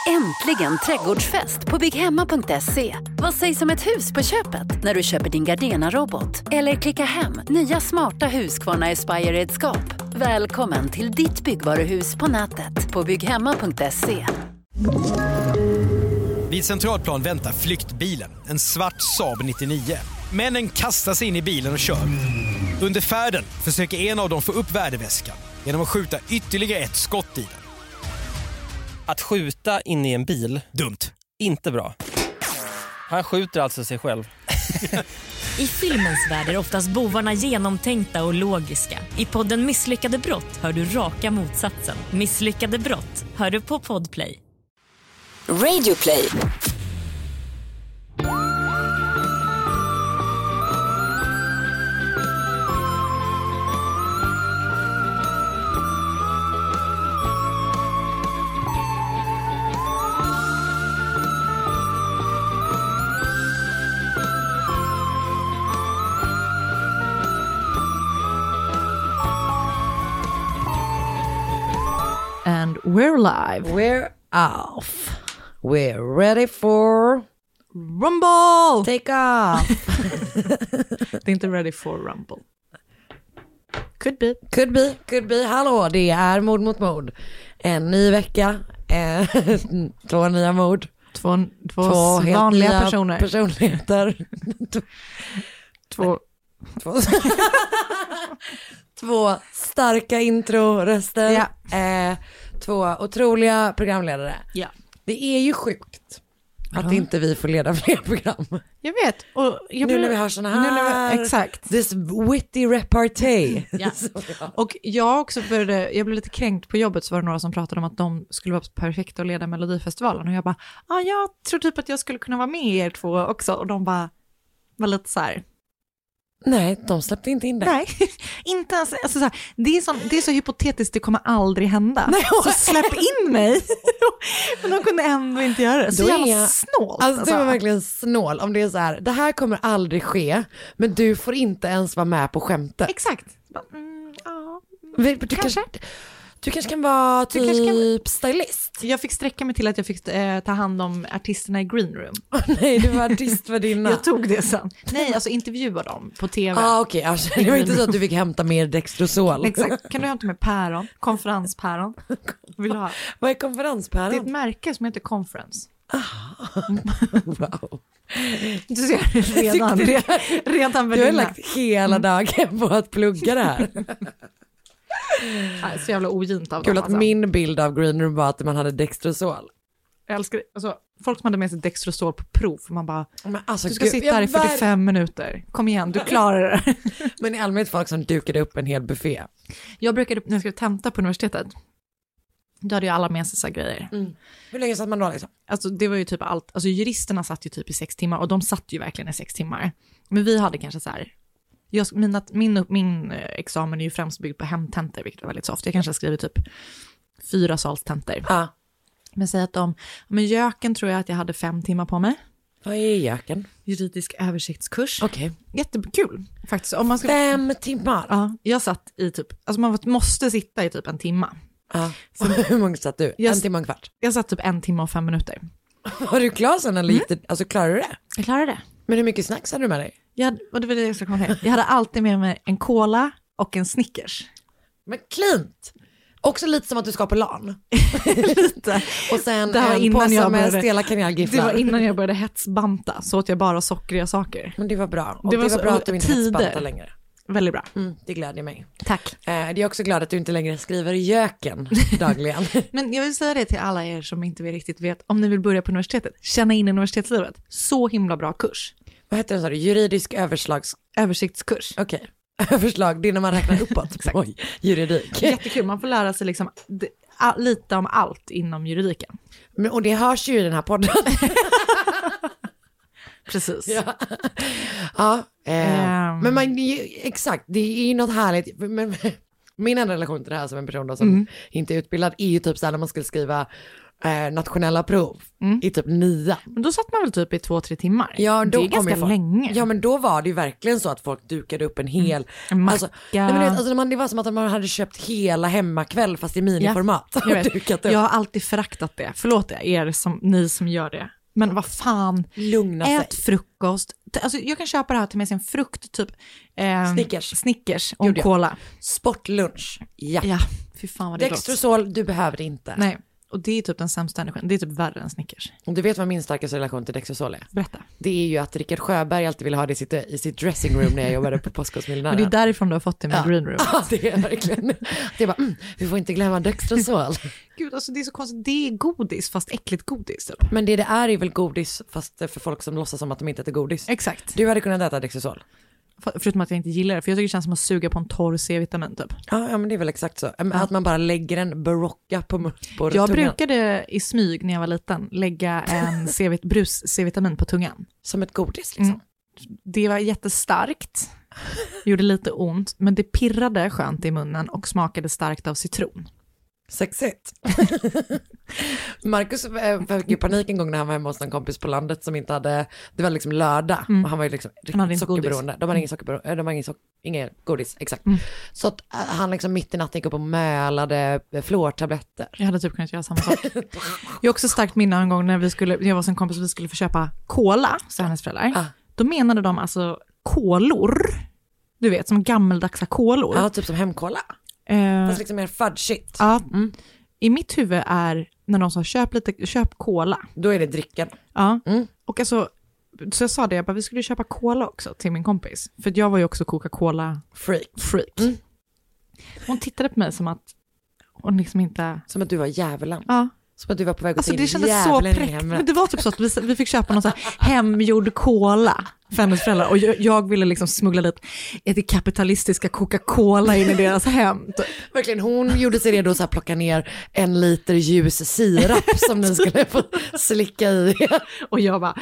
Äntligen trädgårdsfest på bygghemma.se. Vad sägs om ett hus på köpet när du köper din Gardena-robot? Eller klicka hem nya smarta Husqvarna Aspire-redskap. Välkommen till ditt byggvaruhus på nätet på bygghemma.se. Vid Centralplan väntar flyktbilen, en svart Saab 99. Männen kastar sig in i bilen och kör. Under färden försöker en av dem få upp värdeväskan genom att skjuta ytterligare ett skott i den. Att skjuta in i en bil, dumt. Inte bra. Han skjuter alltså sig själv. I filmens värld är oftast bovarna genomtänkta och logiska. I podden Misslyckade brott hör du raka motsatsen. Misslyckade brott hör du på Podplay. Radioplay. And we're live. We're off. We're ready for Rumble! take off. Det är inte ready for Rumble. Could be. Hallå, det är mord mot mord. En ny vecka. 2 nya mord. Två vanliga personer. Personligheter. Två starka introröster. Ja. 2 otroliga programledare. Ja. Det är ju sjukt att inte vi får leda fler program. Jag vet. Och nu när vi har såna här. Exakt. This witty repartee. Ja. Och jag blev lite kränkt på jobbet, så var det några som pratade om att de skulle vara perfekta att leda Melodifestivalen. Och jag bara, jag tror typ att jag skulle kunna vara med er 2 också. Och de bara var lite så här. Nej, de släppte inte in det. Nej, inte ens. Alltså, så här, det är så hypotetiskt, det kommer aldrig hända. Nej, så släpp in mig. Men de kunde ändå inte göra det. Så jävla snålt. Alltså, det var verkligen snål. Om det är så här, det här kommer aldrig ske, men du får inte ens vara med på skämtet. Exakt. Du kanske kan vara typ stylist. Jag fick sträcka mig till att jag fick ta hand om artisterna i Green Room. Nej, du var artist för dina. Jag tog det sen. Nej, alltså intervjua dem på tv. Okej. Alltså, det var inte så att du fick hämta mer Dextrosol. Exakt. Kan du hämta med päron? Konferenspäron. Vill du ha? Vad är konferenspäron? Det är ett märke som heter Conference. Wow. Du ser redan du har lagt hela dagen på att plugga det här. Så jävla ogint av kul dem, att min bild av Green Room var att man hade Dextrosol. Jag älskar det. Alltså, folk som hade med sig Dextrosol på prov, man bara, alltså, du ska sitta här i 45 minuter. Kom igen, du klarar det. Men i allmänhet folk som dukade upp en hel buffé. Jag brukade, när jag skulle tenta på universitetet, då hade ju alla med sig så grejer. Hur länge satt man då liksom? Alltså det var ju typ allt, alltså juristerna satt ju typ i 6 timmar, och de satt ju verkligen i 6 timmar. Men vi hade kanske så här, min examen är ju främst byggd på hemtentor, vilket var väldigt soft. Jag kanske har skrivit typ 4 salstentor. Men säg att men göken tror jag att jag hade 5 timmar på mig. Vad är göken? Juridisk översiktskurs. Okej. Jättekul faktiskt. Om man 5 timmar? Ja, jag satt i typ, alltså man måste sitta i typ 1 timme. Ja. Hur många satt du? 1 timme och en kvart? Jag satt typ 1 timme och 5 minuter. Var du klar sen eller gick det, alltså klarade du det? Jag klarade det. Men hur mycket snacks hade du med dig? Och det var det jag ska komma till. Jag hade alltid med mig en cola och en Snickers. Men klint! Också lite som att du ska på LAN. Lite. Och sen en påse med stela kanelgifflar. Det var innan jag började hetsbanta, så att jag bara sockriga saker. Men det var bra. Och det var bra att du inte hetsbantar längre. Väldigt bra. Det glädjer mig. Tack. Jag är också glad att du inte längre skriver göken dagligen. Men jag vill säga det till alla er som inte riktigt vet, om ni vill börja på universitetet, känna in i universitetslivet. Så himla bra kurs. Vad heter den, sa du? Juridisk översiktskurs. Okej. Överslag, det är när man räknar uppåt. Exakt. Oj, juridik. Jättekul, man får lära sig liksom lite om allt inom juridiken. Och det hörs ju i den här podden. Precis. Men exakt, det är ju något härligt. Men min enda relation till det här som en person då, som inte är utbildad är ju typ så här när man skulle skriva nationella prov i typ 9. Men då satt man väl typ i 2-3 timmar? Ja, då det är ganska länge. Ja, men då var det ju verkligen så att folk dukade upp en hel... En macka. Alltså, nej, men det var som att man hade köpt hela hemmakväll fast i miniformat. Ja, jag vet. Jag har alltid föraktat det. Förlåt ni som gör det. Men vad fan, lugna sig. Ät frukost. Alltså, jag kan köpa det här till med sin frukt, typ Snickers och cola. Sportlunch, ja. Fy fan vad det Dextrosol, du behöver det inte. Nej, och det är typ den sämsta energin. Det är typ värre än Snickers. Och du vet vad min starkaste relation till Dextrosol är? Berätta. Det är ju att Rickard Sjöberg alltid ville ha det i sitt dressing room när jag jobbade på Postkodmiljonären. Men det är därifrån du har fått det med green room. Ja, det är verkligen. Det är bara, vi får inte glömma Dextrosol. Gud, alltså det är så konstigt. Det är godis, fast äckligt godis. Typ. Men det är väl godis, fast för folk som låtsas som att de inte äter godis. Exakt. Du hade kunnat äta Dextrosol. Förutom att jag inte gillar det, för jag tycker det känns som att suga på en torr C-vitamin typ. Ja, men det är väl exakt så. Att man bara lägger en barocka på jag tungan. brukade i smyg när jag var liten lägga en brus-C-vitamin på tungan. Som ett godis liksom. Det var jättestarkt, gjorde lite ont, men det pirrade skönt i munnen och smakade starkt av citron. Sexigt. Marcus fick ju panik en gång när han var hemma hos en kompis på landet som inte hade, det var liksom lördag och han var ju liksom riktigt sockerberoende. De hade ingen sockerberoende, de hade ingen godis, exakt. Så att han liksom mitt i natten gick upp och mölade fluortabletter. Jag hade typ kunnat göra samma sak. Jag har också starkt minne en gång när jag var som kompis och vi skulle få köpa cola, så hennes föräldrar. Då menade de alltså kolor, du vet, som gammeldagsa kolor. Ja, typ som hemkola. Fast liksom mer fudge-shit. Ja, i mitt huvud är när någon sa köp cola. Då är det drycken. Ja, och alltså, så jag sa det, vi skulle köpa cola också till min kompis. För jag var ju också Coca-Cola-freak. Hon tittade på mig som att hon liksom inte... Som att du var djävulen. Ja. Som att du var på väg att det kändes så präktigt. Men det var typ så att vi fick köpa någon så här hemgjord cola för hennes föräldrar. Och jag ville liksom smuggla dit det kapitalistiska Coca-Cola in i deras hem. Verkligen, hon gjorde sig redo att plocka ner 1 liter ljus sirap som ni skulle få slicka i. Och jag bara...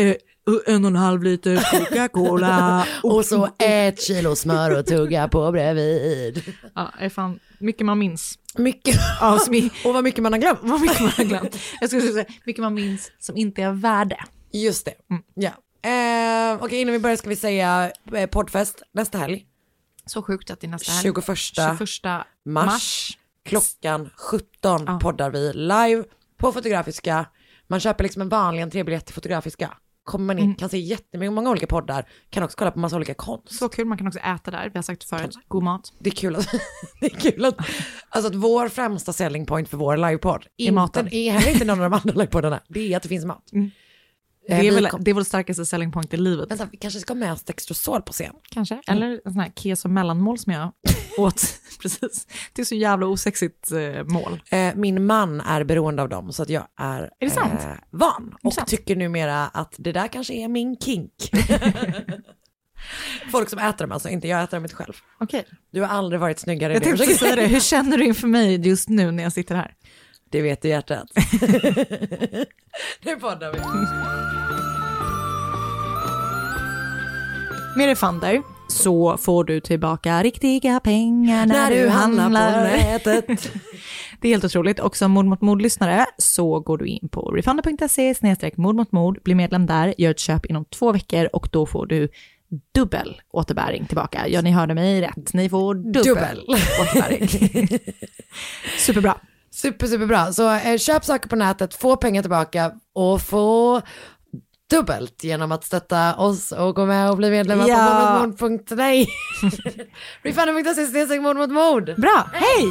1,5 liter Coca-Cola. Och så 1 kilo smör och tugga på bredvid. Ja, är fan mycket man minns. Mycket. Och vad mycket man har glömt. Jag skulle säga mycket man minns som inte är värde. Just det. Ja. Okej, innan vi börjar ska vi säga poddfest nästa helg. Så sjukt att det är nästa helg. 21 mars. Klockan 17 poddar vi live på Fotografiska. Man köper liksom en vanlig entrébiljett till Fotografiska. Kommer man in, kan se jättemycket, många olika poddar, kan också kolla på massa olika konst. Så kul, man kan också äta där, vi har sagt förut, god mat. Det är kul att alltså att vår främsta selling point för vår livepodd är maten. Är heller inte någon av de andra livepoddarna, det är att det finns mat. Det är vår starkaste selling point i livet. Vänta, vi kanske ska med oss Dextrosol på scen. Kanske, eller en sån här keso mellanmål som jag åt. Precis, det är så jävla osexigt mål. Min man är beroende av dem så att jag är det sant? Van och tycker numera att det där kanske är min kink. Folk som äter dem, alltså inte jag äter dem inte själv. Okej. Du har aldrig varit snyggare. Jag tänkte säga det, hur känner du inför mig just nu när jag sitter här? Det vet du hjärtat. Nu poddar vi. Med Refunder så får du tillbaka riktiga pengar när du handlar på nätet. Det är helt otroligt. Och som Mord mot mord-lyssnare så går du in på refunder.se/mord mot mord, bli medlem där, gör ett köp inom 2 veckor och då får du dubbel återbäring tillbaka. Ja, ni hörde mig rätt. Ni får dubbel återbäring. Superbra. Superbra. Så köp saker på nätet, få pengar tillbaka och få dubbelt genom att stötta oss och gå med och bli medlemmar på mordmotmord.nej. Refunder.se/mord mot mord. Bra, hej!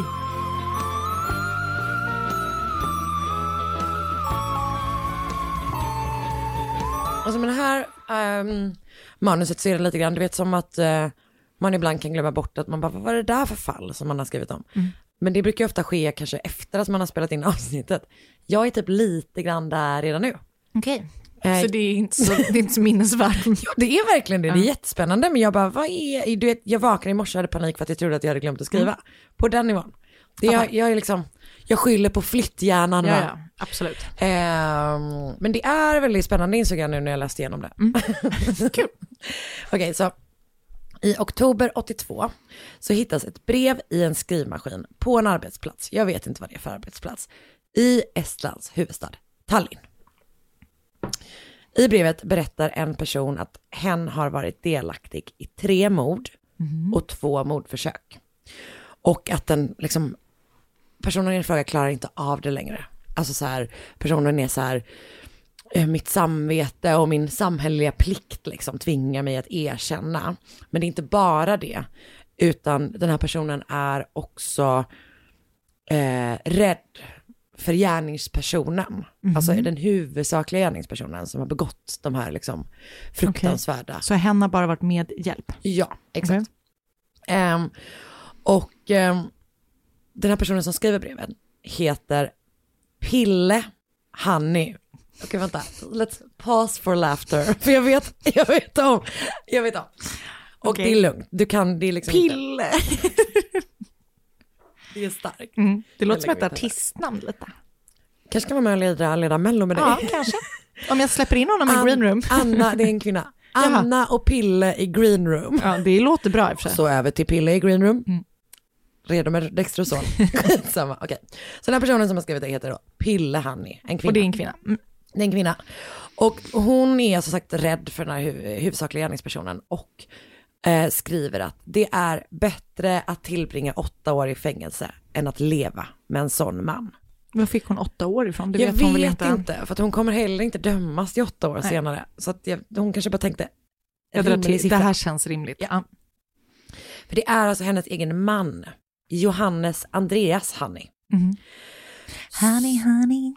Alltså med det här manuset så är det lite grann, du vet som att man ibland kan glömma bort att man bara, vad var det där för fall som man har skrivit om? Men det brukar ju ofta ske kanske efter att man har spelat in avsnittet. Jag är typ lite grann där redan nu. Okej. Så det är inte så minnesvärt. Ja, det är verkligen det. Det är jättespännande. Men jag bara, du vet, jag vaknade i morse och hade panik för att jag trodde att jag hade glömt att skriva. På den nivån. Jag är liksom, jag skyller på flytthjärnan. Ja, absolut. Men det är väldigt spännande, insåg jag nu när jag läste igenom det. Kul. Okej, så i oktober 82 så hittas ett brev i en skrivmaskin på en arbetsplats. Jag vet inte vad det är för arbetsplats. i Estlands huvudstad Tallinn. I brevet berättar en person att hen har varit delaktig i 3 mord och 2 mordförsök. Och att den liksom, personen i fråga klarar inte av det längre. Alltså så här, personen är så här, mitt samvete och min samhälleliga plikt liksom tvingar mig att erkänna. Men det är inte bara det, utan den här personen är också rädd för gärningspersonen. Alltså den huvudsakliga gärningspersonen som har begått de här liksom fruktansvärda. Så hen har bara varit med hjälp? Ja, exakt. Den här personen som skriver brevet heter Pille Hanni. Okej, vänta. Let's pause for laughter. För jag vet om. Och det är lugnt. Du kan, det är liksom Pille. Det är starkt. Det låter som ett artistnamn lite. Kanske kan vara med och leda Mello med dig. Ja, kanske. Om jag släpper in honom i green room. Anna, det är en kvinna. Anna och Pille i green room. Ja, det låter bra i och för sig. Så över till Pille i green room. Redo med Dextrosol. Samma, okej. Så den här personen som har skrivit det heter då Pille Hanni, en kvinna. Och det är en kvinna. Det är en kvinna. Och hon är som sagt rädd för den här huvudsakliga gärningspersonen och skriver att det är bättre att tillbringa 8 år i fängelse än att leva med en sån man. Var fick hon 8 år ifrån? Det jag vet hon väl inte, för att hon kommer heller inte dömas till 8 år senare. Så att hon kanske bara tänkte det här känns rimligt. Ja. För det är alltså hennes egen man, Johannes Andreas Hanni. Honey, honey.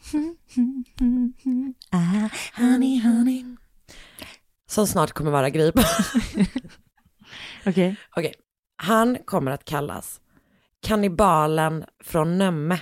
Honey, honey. Som snart kommer vara grip. Okej. Han kommer att kallas kannibalen från Nömme.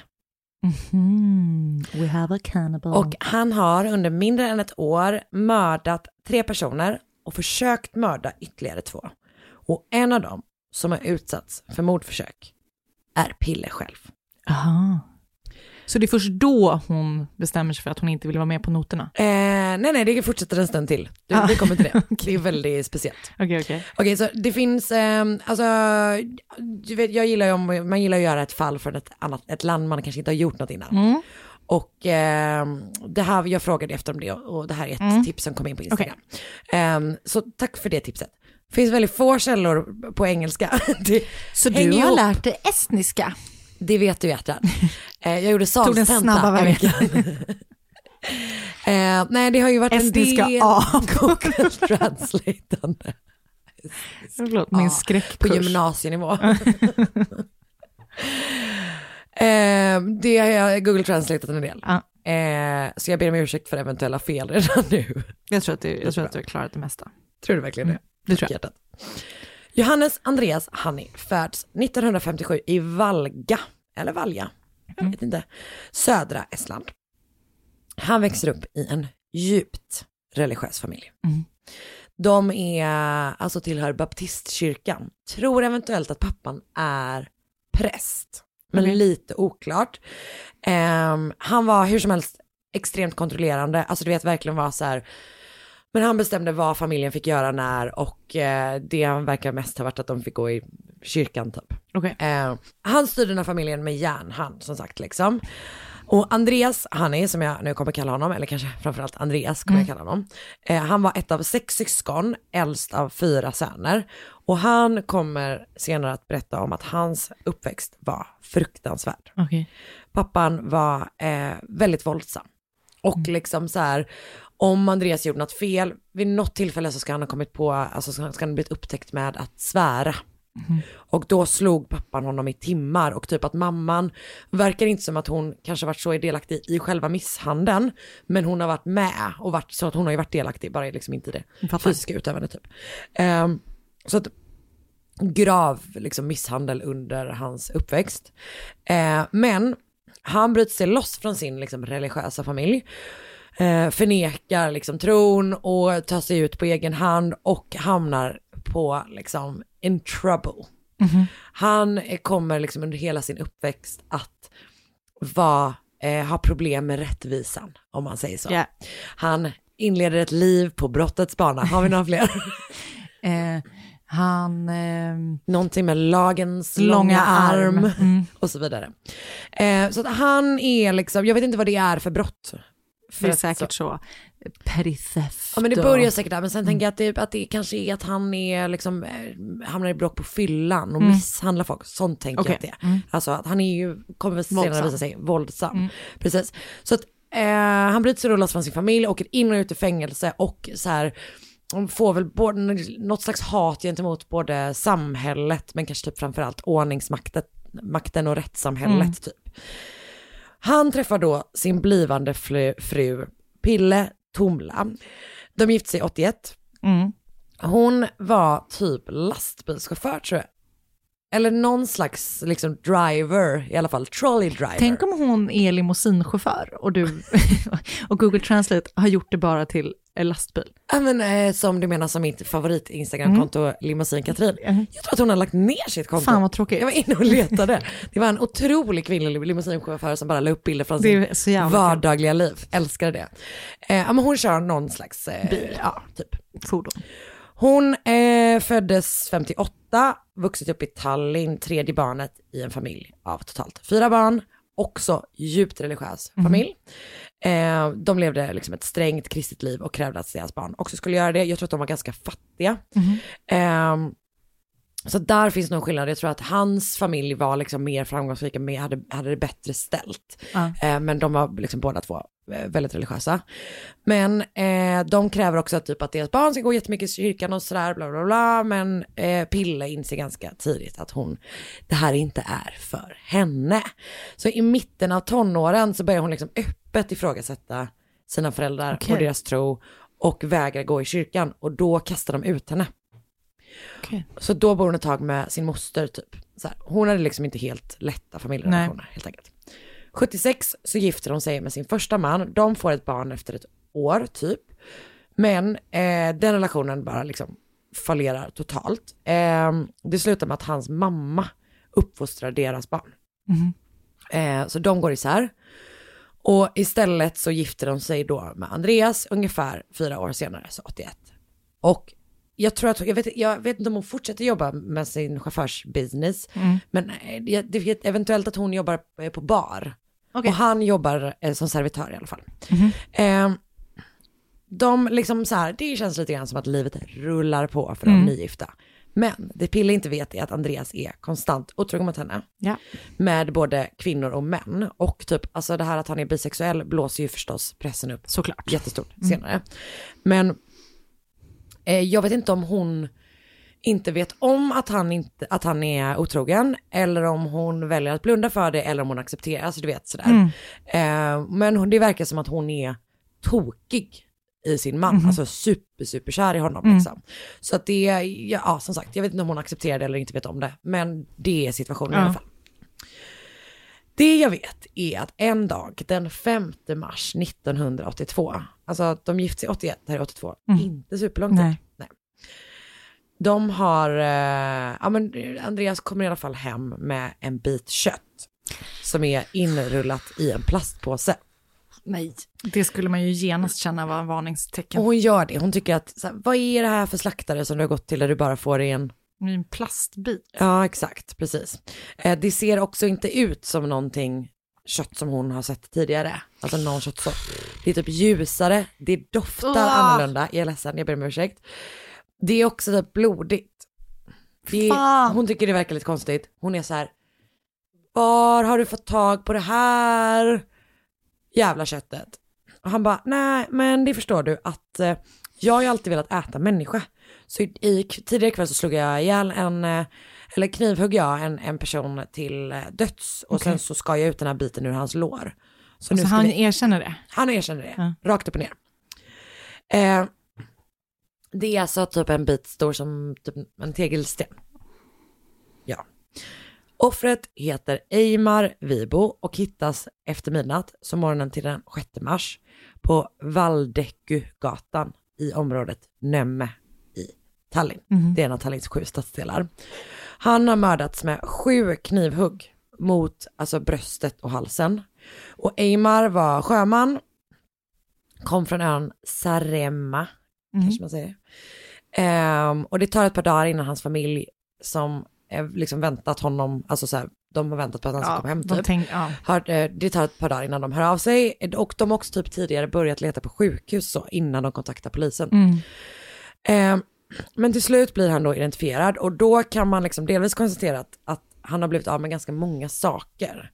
We have a cannibal. Och han har under mindre än 1 år mördat 3 personer och försökt mörda ytterligare 2. Och en av dem som har utsatts för mordförsök är Pille själv. Aha. Så det är först då hon bestämmer sig för att hon inte vill vara med på noterna? Nej, det fortsätter en stund till. Det kommer till det. Det är väldigt speciellt. Okej, så det finns, alltså, du vet, jag gillar ju man gillar att göra ett fall för ett land man kanske inte har gjort något innan. Och det här, jag frågade efter om det och det här är ett tips som kom in på Instagram. Så tack för det tipset. Det finns väldigt få källor på engelska. Så du har lärt dig estniska? Det vet du, hjärtat. Jag gjorde salstenta en vecka. Nej, det har ju varit estniska en del Google Translate. Förlåt, min skräckkurs. På gymnasienivå. Det har jag Google Translate en del. Så jag ber om ursäkt för eventuella fel redan nu. Jag tror att du har klarat det mesta. Tror du verkligen det? Det tror jag. Johannes Andreas Hanni föds 1957 i Valga, eller Valja, jag vet inte, södra Estland. Han växer upp i en djupt religiös familj. De är, alltså tillhör baptistkyrkan. Tror eventuellt att pappan är präst, men lite oklart. Han var hur som helst extremt kontrollerande, alltså du vet verkligen var så här. Men han bestämde vad familjen fick göra när och det verkar mest ha varit att de fick gå i kyrkan typ. Han styrde den här familjen med järnhand som sagt liksom. Och Andreas Hanni, som jag nu kommer kalla honom, eller kanske framförallt Andreas kommer jag kalla honom. Han var ett av 6 syskon, äldst av 4 söner. Och han kommer senare att berätta om att hans uppväxt var fruktansvärd. Pappan var väldigt våldsam. Och liksom så här, om Andreas gjorde något fel, vid något tillfälle så ska han ha kommit på, alltså ska han ha blivit upptäckt med att svära. Och då slog pappan honom i timmar och typ att mamman verkar inte som att hon kanske varit så delaktig i själva misshandeln, men hon har varit med och varit så att hon har ju varit delaktig, bara liksom inte det fysiska utövandet typ. Så att grav liksom misshandel under hans uppväxt. Men han bryter sig loss från sin liksom religiösa familj, förnekar liksom tron och tar sig ut på egen hand och hamnar på liksom in trouble. Han kommer liksom under hela sin uppväxt att ha problem med rättvisan, om man säger så. Han inleder ett liv på brottets bana. Har vi några fler? Han... Någonting med lagens långa arm. Och så vidare. Så att han är liksom, jag vet inte vad det är för brott. Det är säkert så. Petty theft. Ja, men det börjar säkert där. Men sen tänker jag att det kanske är att han är liksom, hamnar i bråk på fyllan och misshandlar folk. Sånt tänker jag att det är. Alltså att han är ju, kommer väl senare visa sig våldsam. Precis. Så att han bryter sig och rullas från sin familj, åker in och ut i fängelse och så här, de får väl något slags hat gentemot både samhället men kanske typ framförallt ordningsmakten och rättssamhället typ. Han träffar då sin blivande fru Pille Tomla. De gifte sig 81. Hon var typ lastbilschaufför tror jag. Eller någon slags liksom driver, i alla fall trolley driver. Tänk om hon är limousinchaufför och du och Google Translate har gjort det bara till en lastbil. Ja, men som du menar som mitt favorit Instagram-konto Limousin Katrin. Jag tror att hon har lagt ner sitt konto. Fan vad tråkigt. Jag var inne och letade. Det var en otrolig kvinnlig limousinchaufför som bara la upp bilder från sin vardagliga liv. Älskade det. Men hon kör någon slags bil, typ fordon. Hon föddes 58, vuxit upp i Tallinn, tredje barnet i en familj av totalt 4 barn. Också djupt religiös familj. De levde liksom ett strängt kristet liv och krävde att deras barn också skulle göra det. Jag tror att de var ganska fattiga. Så där finns någon skillnad. Jag tror att hans familj var liksom mer framgångsrika, hade det bättre ställt. Men de var liksom båda två väldigt religiösa. Men de kräver också typ att deras barn ska gå jättemycket i kyrkan och sådär, bla bla bla. Men Pille inser ganska tidigt att det här inte är för henne. Så i mitten av tonåren så börjar hon liksom öppet ifrågasätta sina föräldrar och deras tro och vägrar gå i kyrkan. Och då kastar de ut henne. Så då bor hon ett tag med sin moster typ. Så här, hon hade liksom inte helt lätta familjerelationer helt enkelt. 76 så gifter hon sig med sin första man. De får ett barn efter ett år typ. Men den relationen bara liksom fallerar totalt. Det slutar med att hans mamma uppfostrar deras barn. Så de går isär. Och istället så gifter de sig då med Andreas ungefär 4 år senare, så 81. Och jag vet inte om hon fortsätter jobba med sin chaufförsbusiness. Men det vet eventuellt att hon jobbar på bar. Och han jobbar som servitör i alla fall. De liksom så här, det känns lite grann som att livet rullar på för de nygifta. Men det Pille inte vet är att Andreas är konstant otrogen mot henne. Med både kvinnor och män. Och typ, alltså det här att han är bisexuell blåser ju förstås pressen upp. Såklart. Jättestort senare. Men jag vet inte om hon inte vet om att han är otrogen, eller om hon väljer att blunda för det, eller om hon accepterar, alltså du vet sådär. Men det verkar som att hon är tokig i sin man, alltså superkär i honom liksom. Så att det är, som sagt, jag vet inte om hon accepterar det eller inte vet om det, men det är situationen i alla fall. Det jag vet är att en dag, den 5 mars 1982, alltså de gifte sig 81, det här är 82, inte superlångt tid. Nej. De har, men Andreas kommer i alla fall hem med en bit kött som är inrullat i en plastpåse. Nej, det skulle man ju genast känna var en varningstecken. Och hon gör det, hon tycker att, så här, vad är det här för slaktare som du har gått till där du bara får en plastbit? Ja, exakt, precis. Det ser också inte ut som någonting kött som hon har sett tidigare. Alltså någon köttsort. Det är typ ljusare, det doftar annorlunda. Jag är ledsen, jag ber om ursäkt. Det är också typ blodigt. Hon tycker det verkar lite konstigt. Hon är så här: var har du fått tag på det här jävla köttet? Och han bara, nej men det förstår du att jag har ju alltid velat äta människa. Så tidigare kväll så slog jag ihjäl eller knivhugg jag en person till döds. Och sen så skar jag ut den här biten ur hans lår. Så alltså han erkänner det? Han erkänner det, rakt upp och ner. Det är alltså typ en bit stor som typ en tegelsten. Ja. Offret heter Eimar Vibo och hittas efter midnatt, så morgonen till den 6 mars på Valdekugatan i området Nömme i Tallinn. Det är en av Tallinns 7 stadsdelar. Han har mördats med 7 knivhugg mot alltså bröstet och halsen. Och Eimar var sjöman, kom från ön Saaremaa, kanske man säger. Och det tar ett par dagar innan hans familj som liksom väntat honom, alltså så här, de har väntat på att han ska komma hem typ. Det tar ett par dagar innan de hör av sig, och de har också typ tidigare börjat leta på sjukhus så, innan de kontaktar polisen. Men till slut blir han då identifierad, och då kan man liksom delvis konstatera att han har blivit av med ganska många saker.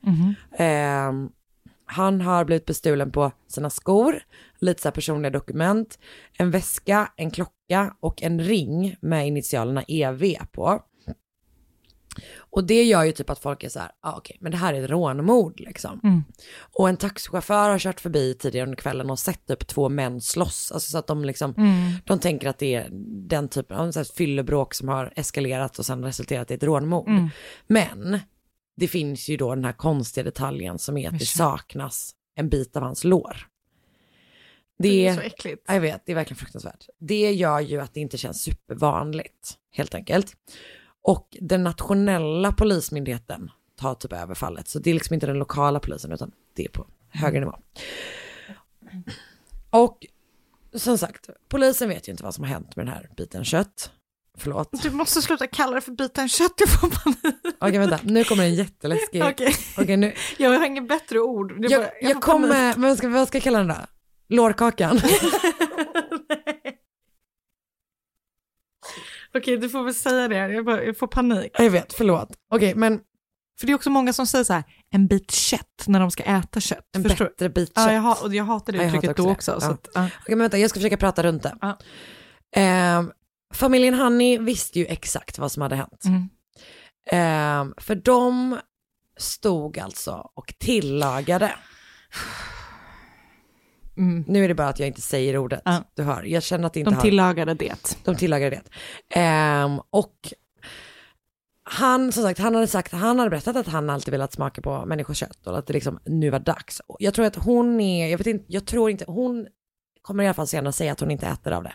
Han har blivit bestulen på sina skor, lite så här personliga dokument, en väska, en klocka och en ring med initialerna EV på. Och det gör ju typ att folk är så här, okej, men det här är ett rånmord liksom. Och en taxichaufför har kört förbi tidigare under kvällen och sett typ 2 män slåss. Alltså så att de liksom, de tänker att det är den typen av så här fyllebråk som har eskalerat och sen resulterat i ett rånmord. Men det finns ju då den här konstiga detaljen som är att det saknas en bit av hans lår. Det är så äckligt. Jag vet, det är verkligen fruktansvärt. Det gör ju att det inte känns supervanligt, helt enkelt. Och den nationella polismyndigheten tar typ över fallet. Så det är liksom inte den lokala polisen, utan det är på högre nivå. Och som sagt, polisen vet ju inte vad som har hänt med den här biten kött. Förlåt. Du måste sluta kalla det för biten kött, jag får panik. Okej, vänta. Nu kommer en jätteläskig. Okej, nu. Jag har inget bättre ord. Jag kommer, men vad ska jag kalla den då? Lårkakan. Okej, du får väl säga det. Jag får panik. Jag vet, förlåt. Okej, men... För det är också många som säger så här, en bit kött när de ska äta kött. En bättre bit kött. Ja, jag hatar det uttrycket då också. Ja. Så att, Okej, men vänta, jag ska försöka prata runt det. Familjen Honey visste ju exakt vad som hade hänt. För de stod alltså och tillagade. Nu är det bara att jag inte säger ordet. Du hör, jag känner att det inte tillagade det. De tillagade det. Och han, som sagt, han hade berättat att han alltid velat smaka på människors kött och att det liksom nu var dags. Jag tror att hon är, jag tror inte, hon kommer i alla fall senare säga att hon inte äter av det.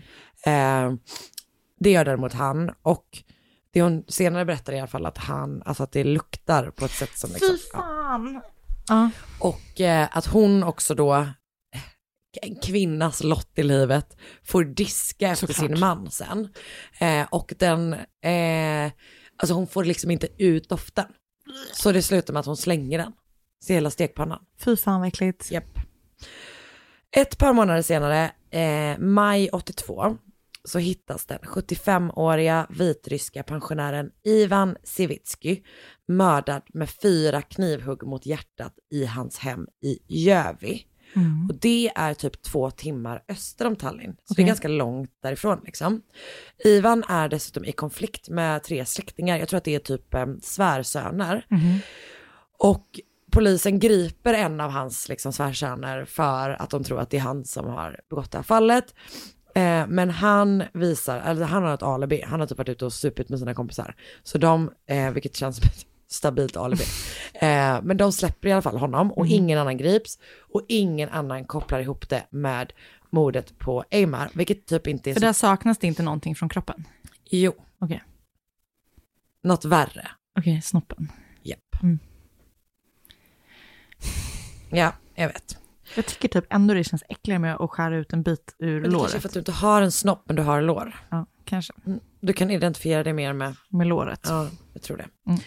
Det gör däremot han, och det hon senare berättar i alla fall att alltså att det luktar på ett sätt som liksom, fy fan. Och att hon också då, en kvinnas lott i livet, får diska efter sin man sen. Och den, alltså hon får liksom inte ut doften. Så det slutar med att hon slänger den till hela stekpannan. Fy fan vad äckligt. Japp. Ett par månader senare, maj 82, så hittas den 75-åriga vitryska pensionären Ivan Sivitsky mördad med 4 knivhugg mot hjärtat i hans hem i Jövi. Och det är typ 2 timmar öster om Tallinn. Så det är ganska långt därifrån liksom. Ivan är dessutom i konflikt med 3 släktingar. Jag tror att det är typ svärsöner. Och polisen griper en av hans liksom svärsöner för att de tror att det är han som har begått det här fallet. Men han han har ett alibi. Han har typ varit ute och supit med sina kompisar. Så de, vilket känns som ett stabilt alibi. Men de släpper i alla fall honom och ingen annan grips. Och ingen annan kopplar ihop det med mordet på Eimar. Vilket typ inte är för där saknas det inte någonting från kroppen? Jo. Okej. Något värre. Okej, snoppen. Japp. Ja, jag vet. Jag tycker typ ändå det känns äckligare med att skära ut en bit ur låret. Kanske för att du inte har en snopp men du har lår. Ja, kanske. Du kan identifiera det mer med låret. Ja, jag tror det.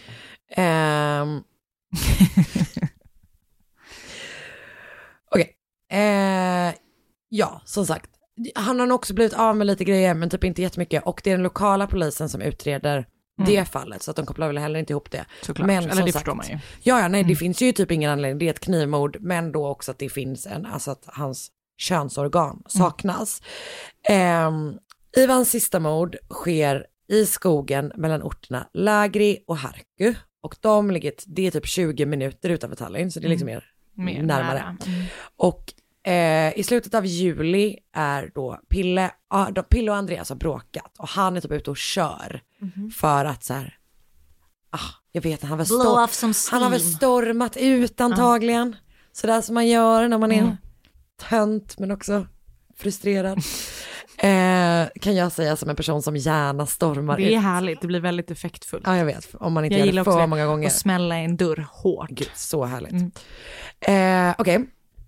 Okej. Ja, som sagt. Han har också blivit av med lite grejer men typ inte jättemycket. Och det är den lokala polisen som utreder det fallet. Så att de kopplar väl heller inte ihop det. Såklart. Men eller det förstår man ju. Ja, nej, det finns ju typ ingen anledning. Det är ett knivmord. Men då också att det finns alltså att hans könsorgan saknas. Ivans sista mord sker i skogen mellan orterna Lägri och Harku. Och det är typ 20 minuter utanför Tallinn. Så det är liksom mer närmare. Och i slutet av juli är då Pille och Andreas har bråkat. Och han är typ ute och kör. För att så här, jag vet, han har väl stormat ut antagligen. Så där som man gör när man är tönt men också frustrerad. Kan jag säga som en person som gärna stormar ut. Det är härligt, det blir väldigt effektfullt. Ja, jag vet, om man inte gör det för många gånger. Och smälla en dörr hårt. Gud, så härligt. Okej.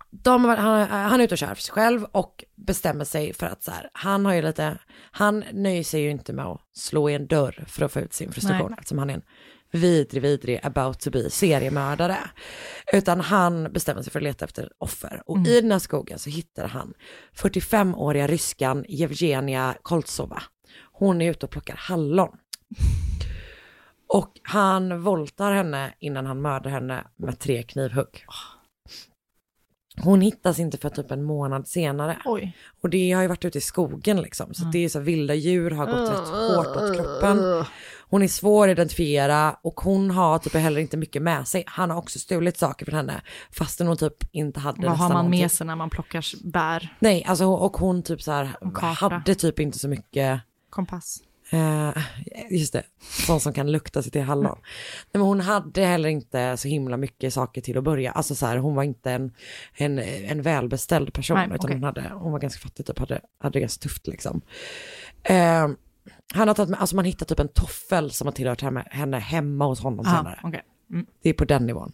Han är ute och kör för sig själv och bestämmer sig för att så här, han nöjer sig ju inte med att slå i en dörr för att få ut sin frustration, eftersom han är en vidrig about to be seriemördare, utan han bestämmer sig för att leta efter offer, och i den här skogen så hittar han 45-åriga ryskan Evgenia Koltsova. Hon är ute och plockar hallon. Och han våldtar henne innan han mördar henne med 3 knivhugg. Hon hittas inte för typ en månad senare. Oj. Och det har ju varit ute i skogen liksom. Så det är så vilda djur har gått rätt hårt åt kroppen. Hon är svår att identifiera och hon har typ heller inte mycket med sig. Han har också stulit saker från henne fastän hon typ inte hade. Vad har man med sig när man plockar bär? Nej, alltså, och hon typ så här hade typ inte så mycket kompass. Just det, sån som kan lukta sig till hallon. Nej, men hon hade heller inte så himla mycket saker till att börja. Alltså så här, hon var inte en välbeställd person. Nej, utan hon var ganska fattig typ, hade det ganska tufft liksom. Han har tagit med, alltså man hittar typ en toffel som har tillhört henne hemma hos honom senare. Okay. Det är på den nivån.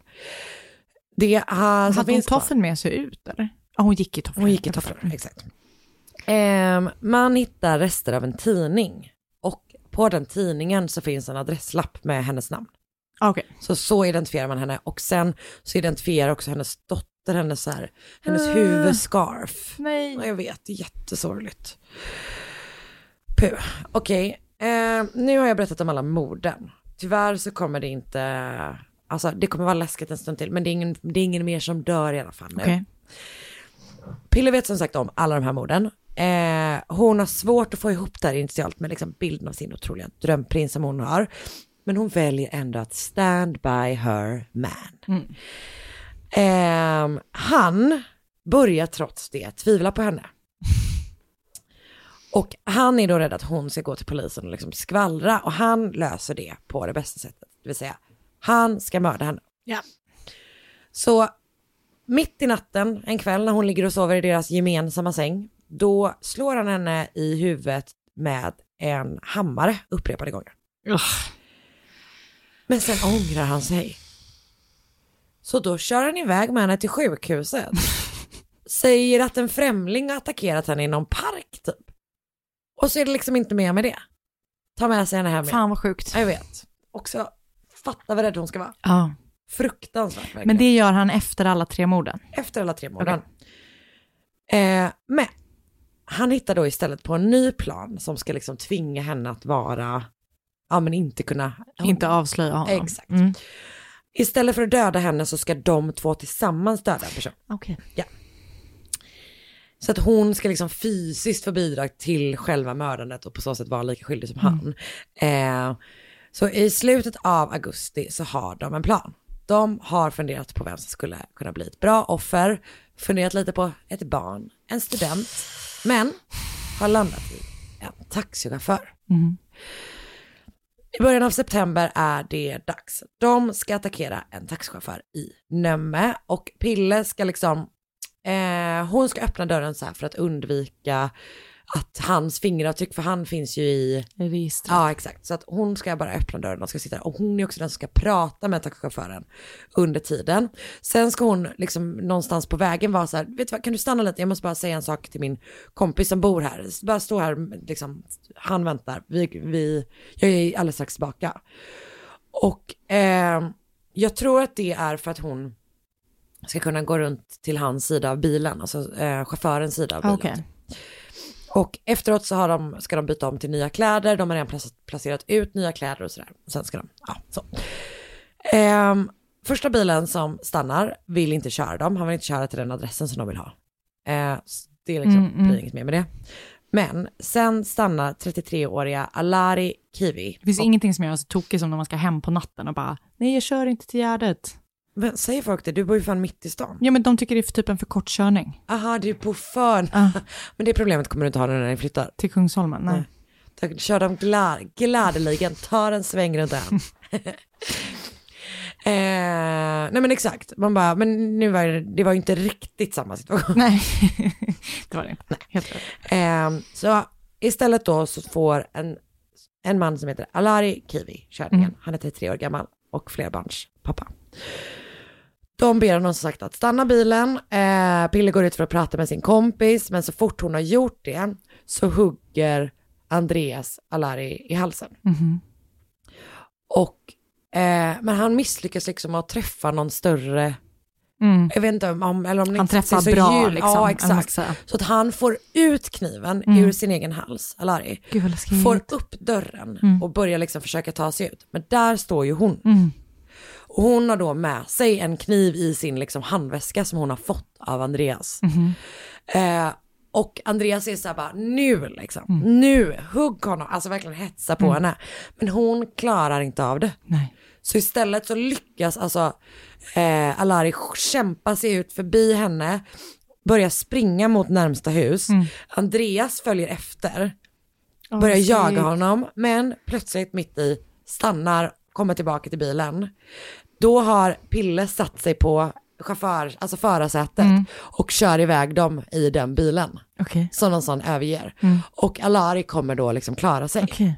Hade hon toffeln med sig ut eller? Hon gick i toffeln. Hon gick i toffeln, exakt. Man hittar rester av en tidning. Och på den tidningen så finns en adresslapp med hennes namn. Okay. Så identifierar man henne. Och sen så identifierar också hennes dotter hennes huvudscarf. Nej. Jag vet, det är jättesorgligt. Okej. Nu har jag berättat om alla morden. Tyvärr så kommer det inte... Alltså det kommer vara läskigt en stund till. Men det är ingen mer som dör i alla fall nu. Okay. Pille vet som sagt om alla de här morden. Hon har svårt att få ihop det här initialt med liksom bilden av sin otroliga drömprins som hon har. Men hon väljer ändå att stand by her man. Han börjar trots det tvivla på henne. Och han är då rädd att hon ska gå till polisen och liksom skvallra. Och han löser det på det bästa sättet. Det vill säga, han ska mörda henne. Ja. Så mitt i natten, en kväll när hon ligger och sover i deras gemensamma säng, då slår han henne i huvudet med en hammare upprepade gånger. Men sen ångrar han sig. Så då kör han iväg med henne till sjukhuset. Säger att en främling har attackerat henne i någon park typ. Och så är det liksom inte mer med det. Ta med sig henne hem. Fan vad sjukt. Jag vet. Också fatta vad rädd hon ska vara. Ja. Fruktansvärt verkligen. Men det gör han efter alla 3 morden? Efter alla 3 morden. Okay. Men han hittar då istället på en ny plan som ska liksom tvinga henne att vara, men inte avslöja honom. Exakt. Istället för att döda henne så ska de 2 tillsammans döda en person. Okej. Ja. Så att hon ska liksom fysiskt få bidrag till själva mördandet och på så sätt vara lika skyldig som han. Så i slutet av augusti så har de en plan. De har funderat på vem som skulle kunna bli ett bra offer. Funderat lite på ett barn, en student. Men har landat i en taxichaufför. I början av september är det dags. De ska attackera en taxichaufför i Nömme. Och Pille ska liksom... hon ska öppna dörren så här för att undvika att hans fingeravtryck, för han finns ju i registret. Ja, exakt. Så att hon ska bara öppna dörren och ska sitta där. Och hon är också den som ska prata med taxichauffören under tiden. Sen ska hon liksom någonstans på vägen vara så här, vet du vad, kan du stanna lite? Jag måste bara säga en sak till min kompis som bor här. Bara stå här, liksom, han väntar. Jag är alldeles strax tillbaka. Och jag tror att det är för att hon ska kunna gå runt till hans sida av bilen, alltså chaufförens sida av bilen. Okay. Och efteråt så ska de byta om till nya kläder. De har redan placerat ut nya kläder och sådär. Sen ska de, så. Första bilen som stannar vill inte köra dem. Han vill inte köra till den adressen som de vill ha. Det är liksom, blir inget mer med det. Men sen stannar 33-åriga Alari Kivi. Det finns ingenting som gör så tokigt som när man ska hem på natten och bara, nej jag kör inte till Gärdet. Men säger folk det? Du bor ju fan mitt i stan. Ja, men de tycker det är för typ en för kort körning. Aha, det är på förn. Men det problemet kommer du inte ha när ni flyttar. Till Kungsholmen, nej. Kör dem gladeligen. Ta en sväng runt den. Nej men exakt. Man bara, men nu det var ju inte riktigt samma situation. Nej, det var det inte. Nej, helt rätt. Så istället då så får en man som heter Alari Kivi körningen. Han är 33 år gammal och flerbarns pappa. De ber honom som sagt att stanna bilen. Pille går ut för att prata med sin kompis, men så fort hon har gjort det så hugger Andreas Alari i halsen. Och men han misslyckas liksom att träffa någon större. Jag vet inte om eller om han inte träffar så bra djur. liksom. Ja, exakt. Så att han får ut kniven ur sin egen hals, Alari. Gud, vad läskigt. Får upp dörren och börjar liksom försöka ta sig ut. Men där står ju hon. Och hon har då med sig en kniv i sin liksom handväska som hon har fått av Andreas. Och Andreas är så här bara, nu liksom, nu, hugg honom, alltså verkligen hetsa på henne. Men hon klarar inte av det. Nej. Så istället så lyckas alltså Alari kämpa sig ut förbi henne, börja springa mot närmsta hus. Andreas följer efter, börjar jaga honom, men plötsligt mitt i stannar, kommer tillbaka till bilen. Då har Pille satt sig på alltså förarsätet och kör iväg dem i den bilen. Som någon sån överger. Och Alari kommer då liksom klara sig.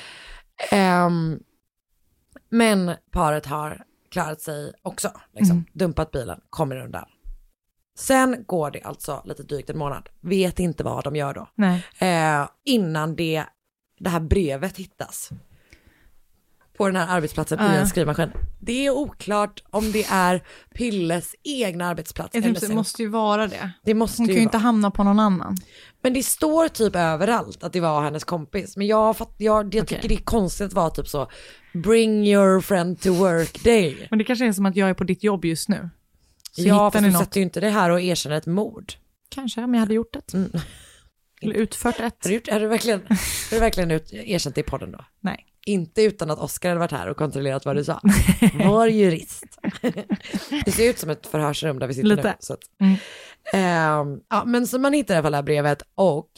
Men paret har klarat sig också. Liksom, dumpat bilen, kommer undan. Sen går det alltså lite drygt en månad. Vet inte vad de gör då. Innan det här brevet hittas på den här arbetsplatsen i en skrivmaskin. Det är oklart om det är Pilles egna arbetsplats. Det måste ju vara det. Hon kan ju inte hamna på någon annan. Men det står typ överallt att det var hennes kompis. Men jag tycker det är konstigt att vara typ så, bring your friend to work day. Men det kanske är som att jag är på ditt jobb just nu. Så ja, fast du sätter ju inte det här och erkänner ett mord. Kanske, om jag hade gjort det. Eller utfört ett. Har du verkligen erkänt det i podden då? Nej. Inte utan att Oskar hade varit här och kontrollerat vad du sa. Var jurist. Det ser ut som ett förhörsrum där vi sitter nu. Så att, ja, men så man hittar i alla fall det här brevet och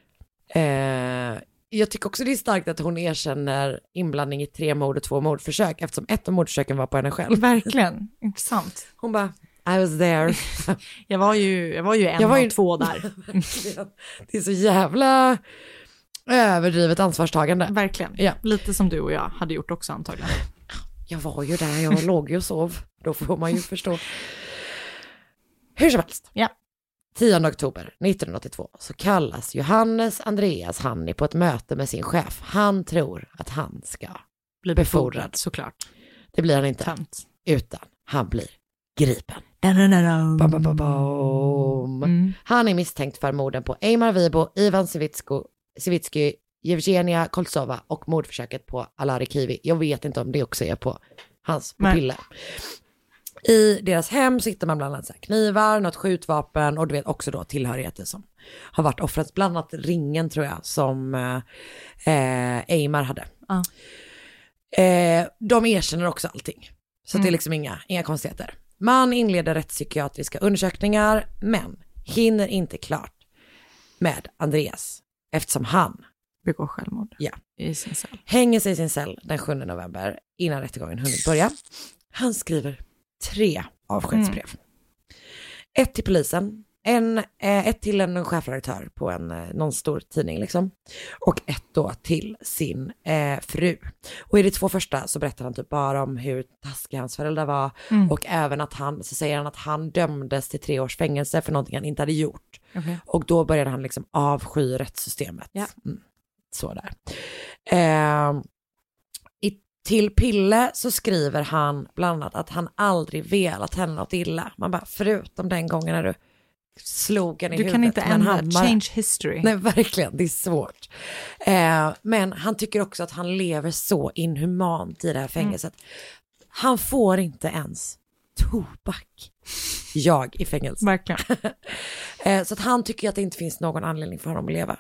jag tycker också det är starkt att hon erkänner inblandning i 3 mord och 2 mordförsök eftersom ett av mordförsöken var på henne själv. Verkligen, intressant. Hon bara, I was there. jag var ju en av 2 där. Det är så jävla överdrivet ansvarstagande. Verkligen, lite som du och jag hade gjort också antagligen. Jag var ju där, jag låg ju och sov. Då får man ju förstå. Hur som helst. 10 oktober 1982 så kallas Johannes Andreas Hanni på ett möte med sin chef. Han tror att han ska bli befordrad. Såklart. Det blir han inte. Utan han blir gripen. Han är misstänkt för morden på Eimar Vibo, Ivan Sivitsky, Evgenia Koltsova och mordförsöket på Alari Kivi. Jag vet inte om det också är på Pille. I deras hem sitter man bland annat så här knivar, något skjutvapen och du vet också då tillhörigheter som har varit offret. Bland annat ringen tror jag som Eimar hade. De erkänner också allting. Så det är liksom inga konstigheter. Man inleder rättspsykiatriska undersökningar men hinner inte klart med Andreas eftersom han begår självmord i sin cell. Hänger sig i sin cell den 7 november innan rättegången hunnit börja. Han skriver 3 avskedsbrev. Ett till polisen, ett till en chefredaktör på någon stor tidning liksom. Och ett då till sin fru. Och i de 2 första så berättar han typ bara om hur taskiga hans föräldrar var. Och även att så säger han att han dömdes till 3 års fängelse för någonting han inte hade gjort. Och då började han liksom avsky rättssystemet. Så där. Till Pille så skriver han bland annat att han aldrig velat henne något illa. Man bara, förutom den gången när du slog henne i huvudet. Du kan inte ändra, change history. Nej, verkligen, det är svårt. Men han tycker också att han lever så inhumant i det här fängelset. Han får inte ens tobak. I fängelse. Verkligen. Så att han tycker att det inte finns någon anledning för honom att leva.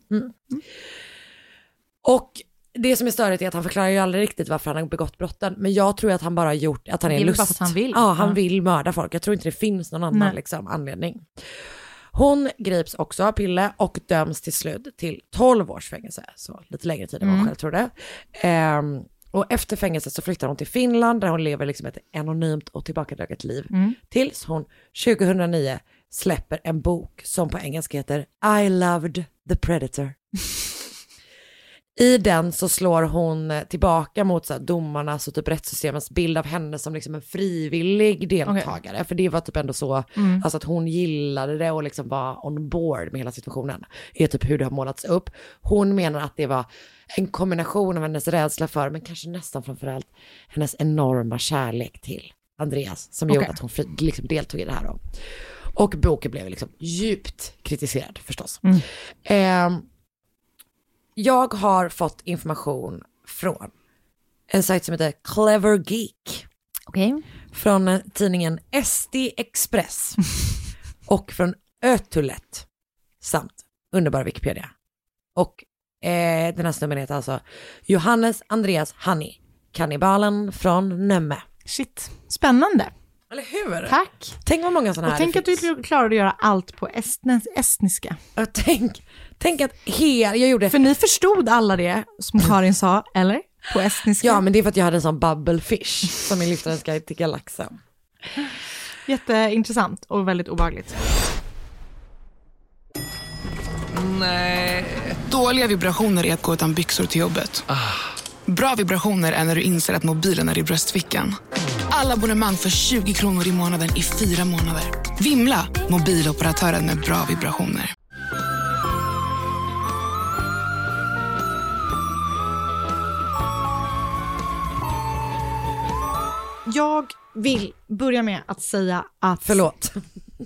Och det som är störigt är att han förklarar ju aldrig riktigt varför han har begått brotten. Men jag tror att han bara har gjort att han är lust. Att han vill. Ja, han vill mörda folk. Jag tror inte det finns någon annan liksom, anledning. Hon grips också av Pille och döms till slut till 12 års fängelse. Så lite längre tid än vad jag själv trodde. Och efter fängelset så flyttar hon till Finland där hon lever liksom ett anonymt och tillbakadraget liv. Tills hon 2009 släpper en bok som på engelska heter I Loved the Predator. I den så slår hon tillbaka mot så här, domarnas och typ rättssystemets bild av henne som liksom en frivillig deltagare. Okay. För det var typ ändå så, alltså att hon gillade det och liksom var on board med hela situationen. Är typ hur det har målats upp. Hon menar att det var en kombination av hennes rädsla för, men kanske nästan framförallt hennes enorma kärlek till Andreas som gjorde att hon liksom deltog i det här då. Och boken blev liksom djupt kritiserad förstås. Jag har fått information från en sajt som heter Clever Geek. Okay. Från tidningen SD Express och från Ötulet samt underbara Wikipedia. Och den här snubben heter alltså Johannes Andreas Hanni, kannibalen från Nömme. Shit, spännande. Eller hur? Tack. Tänk vad många sådana här. Och tänk att du klarade att göra allt på estniska. Tänk att jag gjorde... För ni förstod alla det som Karin sa, eller? På estniska. Ja, men det är för att jag hade en sån bubblefish som i Lyftarens guide till galaxen. Jätteintressant och väldigt obehagligt. Nej. Dåliga vibrationer är att gå utan byxor till jobbet. Bra vibrationer är när du inser att mobilen är i bröstfickan. Alla abonnemang för 20 kronor i månaden i 4 månader. Vimla, mobiloperatören med bra vibrationer. Jag vill börja med att säga att... Förlåt.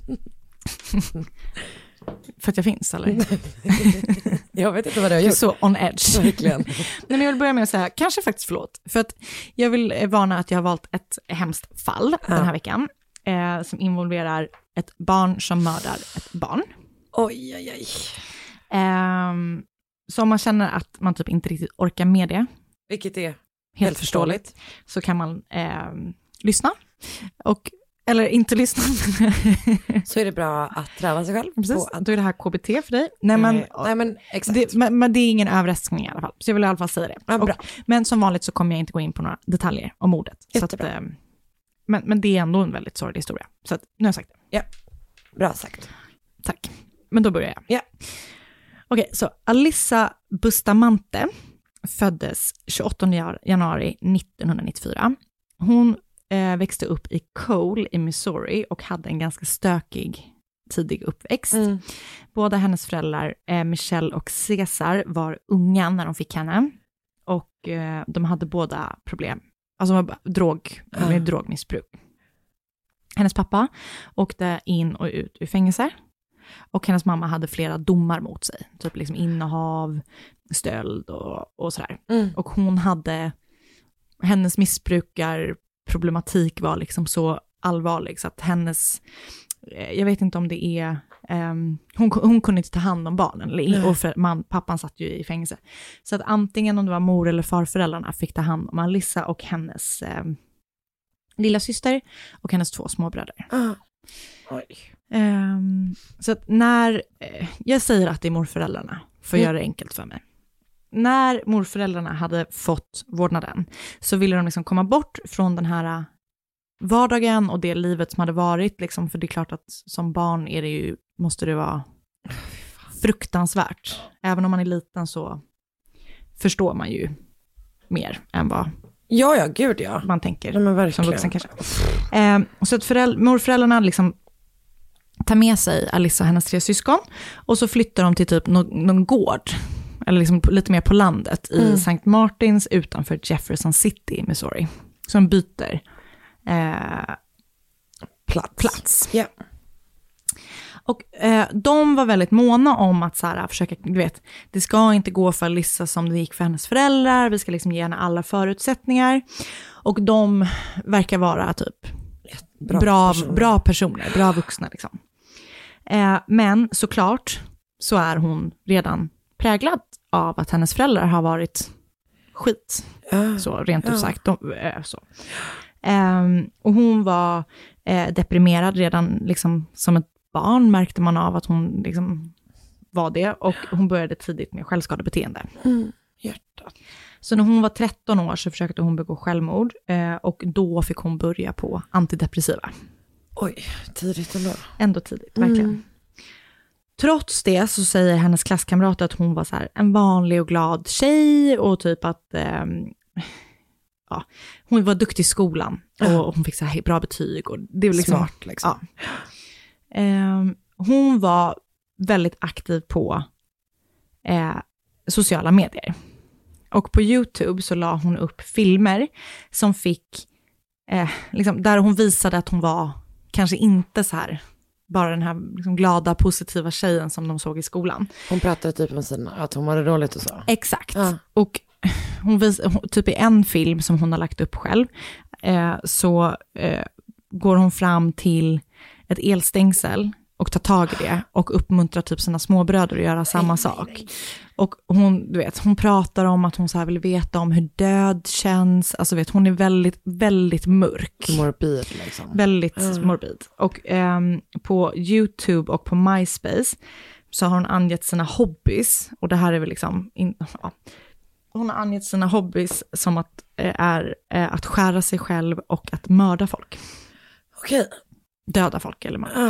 För att jag finns, eller? Jag vet inte vad det har gjort. Så on edge. Verkligen. Nej, men jag vill börja med att säga, kanske faktiskt förlåt. För att jag vill varna att jag har valt ett hemskt fall den här veckan. Som involverar ett barn som mördar ett barn. Oj. Så om man känner att man typ inte riktigt orkar med det. Vilket är helt förståeligt. Så kan man lyssna. Eller inte lyssna. Så är det bra att träna sig själv. Precis, då är det här KBT för dig. Nej men exakt. Men det är ingen överraskning i alla fall. Så jag vill i alla fall säga det. Ja, bra. Men som vanligt så kommer jag inte gå in på några detaljer om mordet. Så att, men det är ändå en väldigt sorglig historia. Så att, nu har jag sagt det. Ja, bra sagt. Tack. Men då börjar jag. Ja. Okej, så Alissa Bustamante föddes 28 januari 1994. Hon växte upp i Cole i Missouri och hade en ganska stökig tidig uppväxt. Båda hennes föräldrar, Michelle och Cesar, var unga när de fick henne. Och de hade båda problem. Alltså med drogmissbruk. Hennes pappa åkte in och ut ur fängelse. Och hennes mamma hade flera domar mot sig. Typ liksom innehav, stöld och sådär. Och hon hade... Hennes missbrukarproblematik var liksom så allvarlig så att hennes... Jag vet inte om det är... hon kunde inte ta hand om barnen. Och pappan satt ju i fängelse. Så att antingen om det var mor- eller farföräldrarna fick ta hand om Alissa och hennes lilla syster och hennes 2 småbröder. Så att när... jag säger att det är morföräldrarna för att göra det enkelt för mig. När morföräldrarna hade fått vårdnaden så ville de liksom komma bort från den här vardagen och det livet som hade varit. Liksom, för det är klart att som barn måste det vara fruktansvärt. Även om man är liten så förstår man ju mer än vad gud ja. Man tänker som vuxen kanske. Så att morföräldrarna liksom tar med sig Alissa och hennes 3 syskon och så flyttar de till typ någon gård. Eller liksom lite mer på landet i St. Martins utanför Jefferson City i Missouri. Så de byter plats. Yeah. Och de var väldigt måna om att så här, försöka, det ska inte gå för Alissa som det gick för hennes föräldrar. Vi ska liksom ge henne alla förutsättningar. Och de verkar vara typ bra personer, bra vuxna liksom. Men såklart så är hon redan präglad av att hennes föräldrar har varit skit. Så rent ut sagt. Och hon var deprimerad redan liksom som ett barn, märkte man av att hon liksom var det. Och hon började tidigt med självskadebeteende. Hjärtat. Så när hon var 13 år så försökte hon begå självmord. Och då fick hon börja på antidepressiva. Oj, tidigt ändå. Ändå tidigt, verkligen. trots det så säger hennes klasskamrater att hon var så här en vanlig och glad tjej och typ att hon var duktig i skolan och hon fick så här bra betyg och det var liksom smart liksom. Ja. Hon var väldigt aktiv på sociala medier. Och på YouTube så la hon upp filmer som fick liksom, där hon visade att hon var kanske inte så här bara den här liksom glada, positiva tjejen som de såg i skolan. Hon pratade typ om att hon hade dåligt och så. Exakt. Och hon typ i en film som hon har lagt upp själv så går hon fram till ett elstängsel och tar tag i det och uppmuntrar typ sina småbröder att göra samma sak. Nej. Och hon, du vet, hon pratar om att hon så här vill veta om hur död känns. Alltså vet, hon är väldigt, väldigt mörk. Morbid liksom. Väldigt morbid. Och på YouTube och på MySpace så har hon angett sina hobbies. Och det här är väl liksom... Hon har angett sina hobbies som att att skära sig själv och att mörda folk. Okej. Döda folk eller mörda.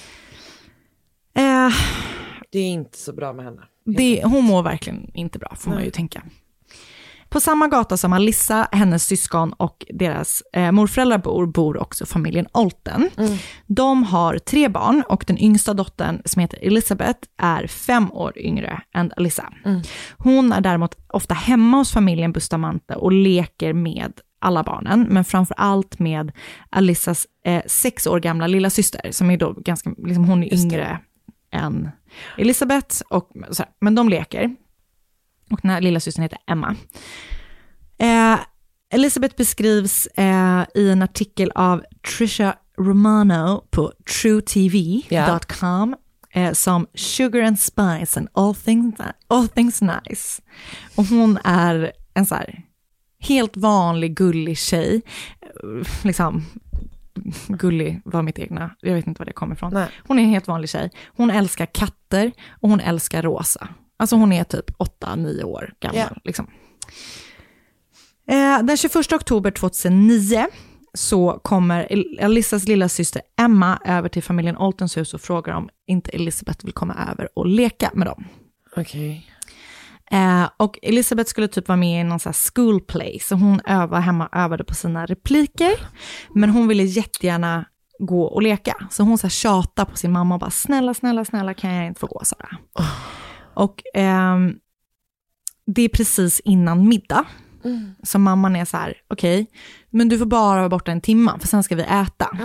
Det är inte så bra med henne. Hon mår verkligen inte bra, får man ju tänka. På samma gata som Alissa, hennes syskon och deras morföräldrar bor också familjen Olten. De har 3 barn och den yngsta dottern som heter Elizabeth är 5 år yngre än Alissa. Hon är däremot ofta hemma hos familjen Bustamante och leker med alla barnen, men framför allt med Alissas 6 år gamla lilla syster som är då ganska, liksom, hon är yngre än Elizabeth, och så här, men de leker. Och den här lilla systern heter Emma. Elizabeth beskrivs i en artikel av Trisha Romano på truetv.com som sugar and spice and all things nice. Och hon är en så här helt vanlig gullig tjej. Liksom gullig var mitt egna, jag vet inte var det kommer ifrån. Nej. Hon är en helt vanlig tjej. Hon älskar katter och hon älskar rosa. Alltså hon är typ 8-9 år gammal. Liksom. Den 21 oktober 2009 så kommer Alissas lilla syster Emma över till familjen Oltens hus och frågar om inte Elizabeth vill komma över och leka med dem. Okej. Och Elizabeth skulle typ vara med i någon sån här school play, så hon övade på sina repliker, men hon ville jättegärna gå och leka, så hon så här tjatade på sin mamma och bara snälla kan jag inte få gå sådär. Och det är precis innan middag. Så mamman är så här, okej, men du får bara vara borta en timme för sen ska vi äta.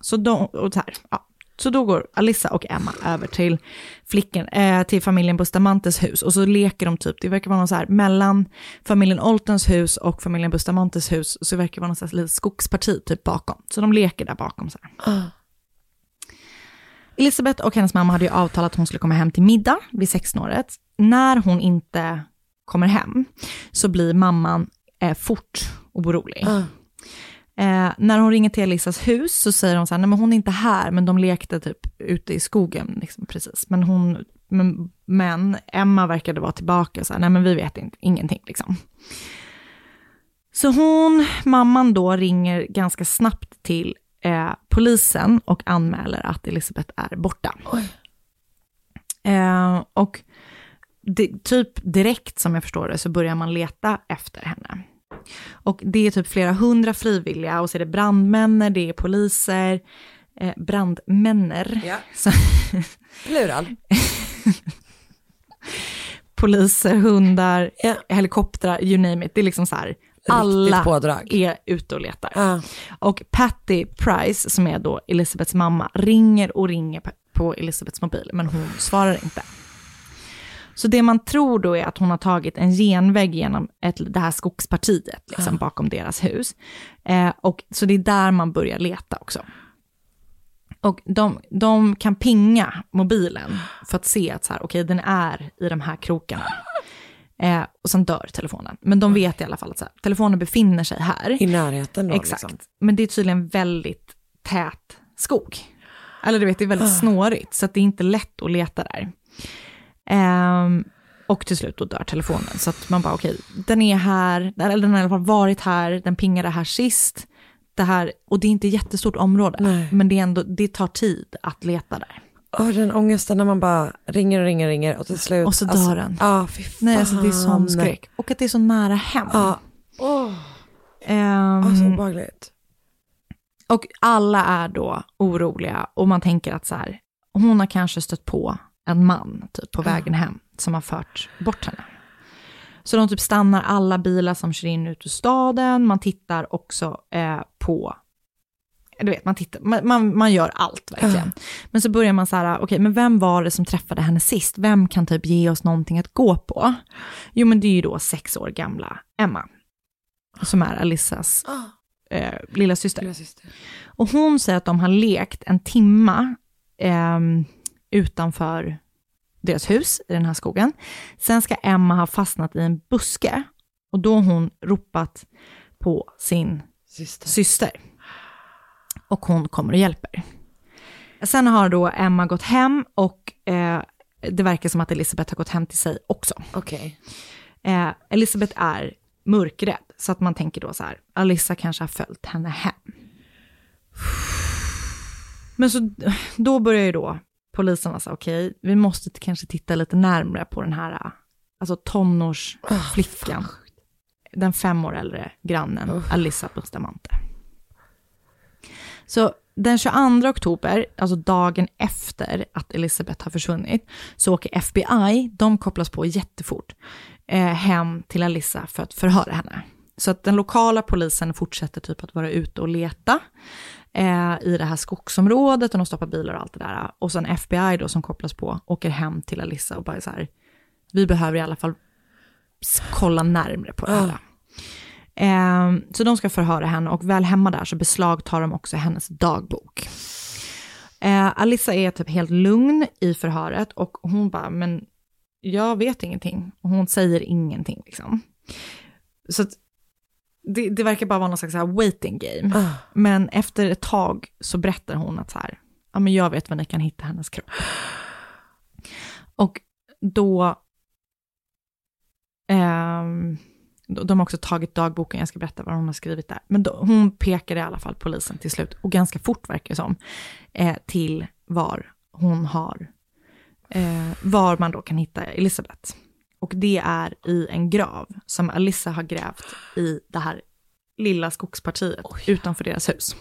Så då går Alissa och Emma över till till familjen Bustamantes hus. Och så leker de typ, det verkar vara någon så här, mellan familjen Oltens hus och familjen Bustamantes hus, så verkar det vara någon så här litet skogsparti typ bakom. Så de leker där bakom så här. Elizabeth och hennes mamma hade ju avtalat att hon skulle komma hem till middag vid 16-året. När hon inte kommer hem så blir mamman fort orolig. När hon ringer till Alissas hus så säger hon så här, nej men hon är inte här, men de lekte typ ute i skogen liksom, precis. Men Emma verkade vara tillbaka så här, nej men vi vet ingenting liksom. Så mamman då ringer ganska snabbt till polisen och anmäler att Elizabeth är borta. Och typ direkt som jag förstår det så börjar man leta efter henne. Och det är typ flera 100 frivilliga och så är det brandmänner, det är poliser, brandmänner. Ja. Plural. Poliser, hundar, helikoptrar, you name it. Det är liksom så här, alla är ute och letar. Och Patty Price, som är då Elizabeths mamma, ringer på Elizabeths mobil, men hon svarar inte. Så det man tror då är att hon har tagit en genväg genom det här skogspartiet liksom, bakom deras hus. Och så det är där man börjar leta också. Och de kan pinga mobilen för att se att så här, okej, den är i de här krokarna. Och sen dör telefonen. Men de vet i alla fall att så här, telefonen befinner sig här. I närheten då. Exakt. Liksom. Men det är tydligen väldigt tät skog. Eller du vet, det är väldigt snårigt. Så att det är inte lätt att leta där. Och till slut då dör telefonen. Så att man bara okej, den är här. Eller den har i alla fall varit här. Den pingade här sist. Det här, och det är inte ett jättestort område. Nej. Men det tar tid att leta där. Den ångesten när man bara ringer och till slut. Och så dör den. Ja, fy fan. Nej, alltså det är sån skräck. Och att det är så nära hem. Ja. Så obehagligt. Och alla är då oroliga och man tänker att så här, hon har kanske stött på en man typ på vägen hem som har fört bort henne. Så de typ stannar alla bilar som kör in ut ur staden. Man tittar också på, du vet, man gör allt verkligen. Men så börjar man så här, okej, men vem var det som träffade henne sist? Vem kan typ ge oss någonting att gå på? Jo, men det är ju då 6 år gamla Emma, som är Alissas lilla syster. Och hon säger att de har lekt en timma utanför deras hus i den här skogen. Sen ska Emma ha fastnat i en buske och då har hon ropat på sin syster. Och hon kommer och hjälper. Sen har då Emma gått hem och det verkar som att Elisabeth har gått hem till sig också. Okej. Elisabeth är mörkrädd så att man tänker då så här, Alissa kanske har följt henne hem. Men så då börjar ju då polisen säga, okej, vi måste kanske titta lite närmare på den här alltså tonårsflickan. Den 5 år äldre grannen Alissa Bustamante. Så den 22 oktober, alltså dagen efter att Elisabeth har försvunnit, så åker FBI, de kopplas på jättefort hem till Alissa för att förhöra henne. Så att den lokala polisen fortsätter typ att vara ute och leta i det här skogsområdet och de stoppar bilar och allt det där. Och sen FBI då som kopplas på åker hem till Alissa och bara så här, vi behöver i alla fall kolla närmare på det här. Så de ska förhöra henne och väl hemma där så beslagtar de också hennes dagbok. Alissa är typ helt lugn i förhöret och hon bara, men jag vet ingenting. Och hon säger ingenting liksom. Så att det verkar bara vara någon slags så här waiting game. Men efter ett tag så berättar hon att så här, ja men jag vet var ni kan hitta hennes kropp. Och då de har också tagit dagboken, jag ska berätta vad hon har skrivit där. Men då, hon pekar i alla fall polisen till slut, och ganska fort verkar det som, till var hon har, var man då kan hitta Elisabeth. Och det är i en grav som Alissa har grävt i det här lilla skogspartiet utanför deras hus.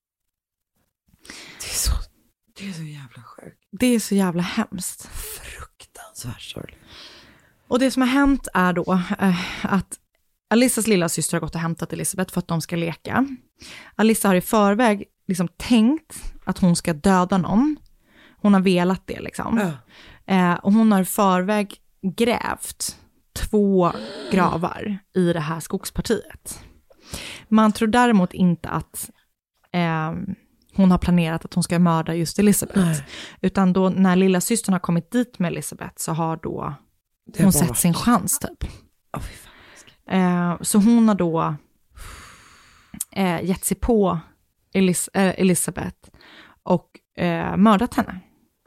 Det är så jävla sjukt. Det är så jävla hemskt. Fruktansvärt sorgligt. Och det som har hänt är då att Alissas lilla syster har gått och hämtat Elisabeth för att de ska leka. Alissa har i förväg liksom tänkt att hon ska döda någon. Hon har velat det liksom. Och hon har i förväg grävt 2 gravar i det här skogspartiet. Man tror däremot inte att hon har planerat att hon ska mörda just Elisabeth. Nej. Utan då när lilla systern har kommit dit med Elisabeth så har då hon sett sin chans typ. Så hon har då gett sig på Elisabeth och mördat henne.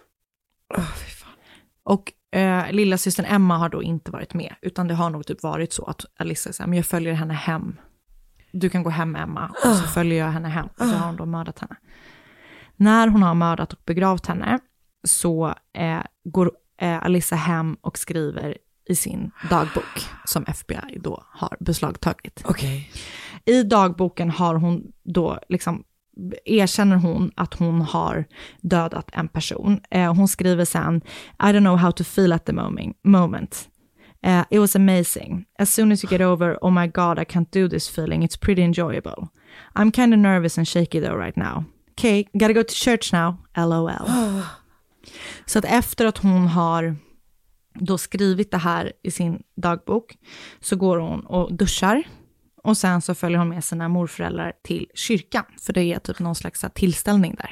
Och lilla systern Emma har då inte varit med, utan det har nog typ varit så att Alissa säger, men jag följer henne hem. Du kan gå hem Emma, och så följer jag henne hem. Och så har hon då mördat henne. När hon har mördat och begravt henne så går Alissa hem och skriver i sin dagbok som FBI då har beslagtagit. I dagboken har hon då liksom erkänner hon att hon har dödat en person. Hon skriver sen, I don't know how to feel at the moment. It was amazing. As soon as you get over, oh my god, I can't do this feeling. It's pretty enjoyable. I'm kind of nervous and shaky though right now. Okay, gotta go to church now. LOL. Så att efter att hon har då skrivit det här i sin dagbok så går hon och duschar. Och sen så följer hon med sina morföräldrar till kyrkan. För det är typ någon slags tillställning där.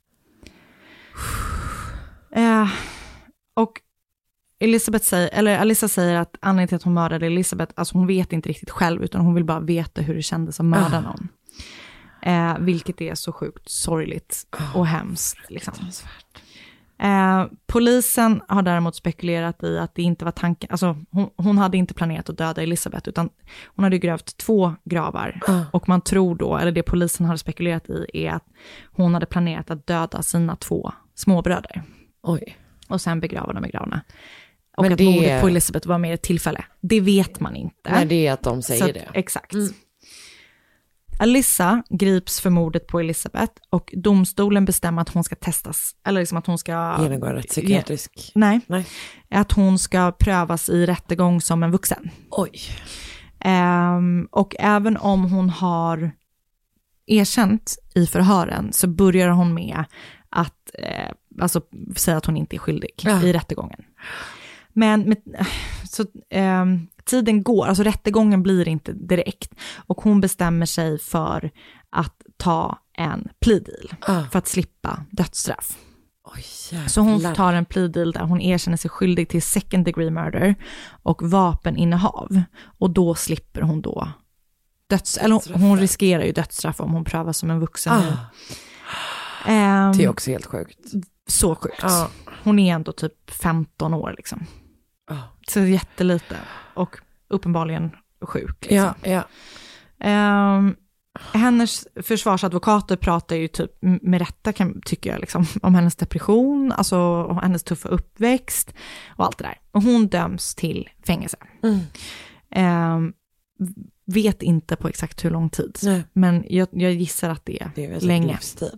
Och Alissa säger att anledningen till att hon mördade Elisabeth, alltså hon vet inte riktigt själv, utan hon vill bara veta hur det kändes att mörda någon. Vilket är så sjukt sorgligt och hemskt. Liksom. Polisen har däremot spekulerat i att det inte var tanken, alltså hon hade inte planerat att döda Elisabeth, utan hon hade grävt 2 gravar. Och man tror då, eller det polisen hade spekulerat i, är att hon hade planerat att döda sina 2 småbröder. Oj. Och sen begrava dem i gravarna. Och Men att det... mordet på Elizabeth var mer ett tillfälle. Det vet man inte. Nej, det är att de säger så att, det. Exakt. Alyssa grips för mordet på Elizabeth och domstolen bestämmer att hon ska testas. Eller liksom att hon ska... Genomgå en rättspsykiatrisk... Nej. Nej. Att hon ska prövas i rättegång som en vuxen. Oj. Och även om hon har erkänt i förhören så börjar hon med att alltså säga att hon inte är skyldig i rättegången. Men tiden går, alltså rättegången blir inte direkt och hon bestämmer sig för att ta en plea deal för att slippa dödsstraff. Oj, så hon tar en plea deal där hon erkänner sig skyldig till second degree murder och vapeninnehav och då slipper hon då hon riskerar ju dödsstraff om hon prövas som en vuxen. Det är också helt sjukt. Så sjukt. Hon är ändå typ 15 år liksom. Så jättelite och uppenbarligen sjuk. Liksom. Ja. Hennes försvarsadvokater pratar ju typ med rätta tycker jag liksom, om hennes depression, alltså hennes tuffa uppväxt och allt det där. Och hon döms till fängelse. Vet inte på exakt hur lång tid. Nej. Men jag gissar att det är länge.